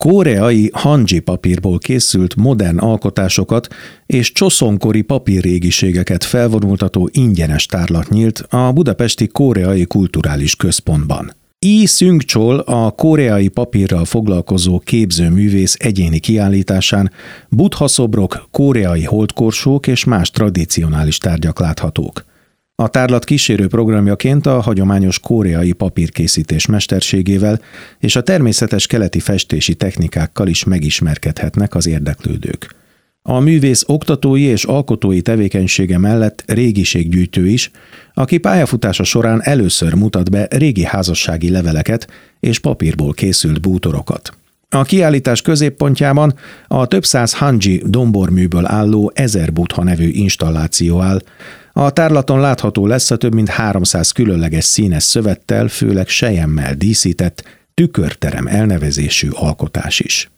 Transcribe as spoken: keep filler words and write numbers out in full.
koreai hanji papírból készült modern alkotásokat és csoszonkori papírrégiségeket felvonultató ingyenes tárlat nyílt a budapesti Koreai Kulturális Központban. Lee Seung-chol a koreai papírral foglalkozó képzőművész egyéni kiállításán Buddha szobrok, koreai holdkorsók és más tradicionális tárgyak láthatók. A tárlat kísérő programjaként a hagyományos koreai papírkészítés mesterségével és a természetes keleti festési technikákkal is megismerkedhetnek az érdeklődők. A művész oktatói és alkotói tevékenysége mellett régiséggyűjtő is, aki pályafutása során először mutat be régi házassági leveleket és papírból készült bútorokat. A kiállítás középpontjában a több száz hanji domborműből álló Ezer Buddha nevű installáció áll. A tárlaton látható lesz a több mint háromszáz különleges színes szövettel, főleg selyemmel díszített tükörterem elnevezésű alkotás is.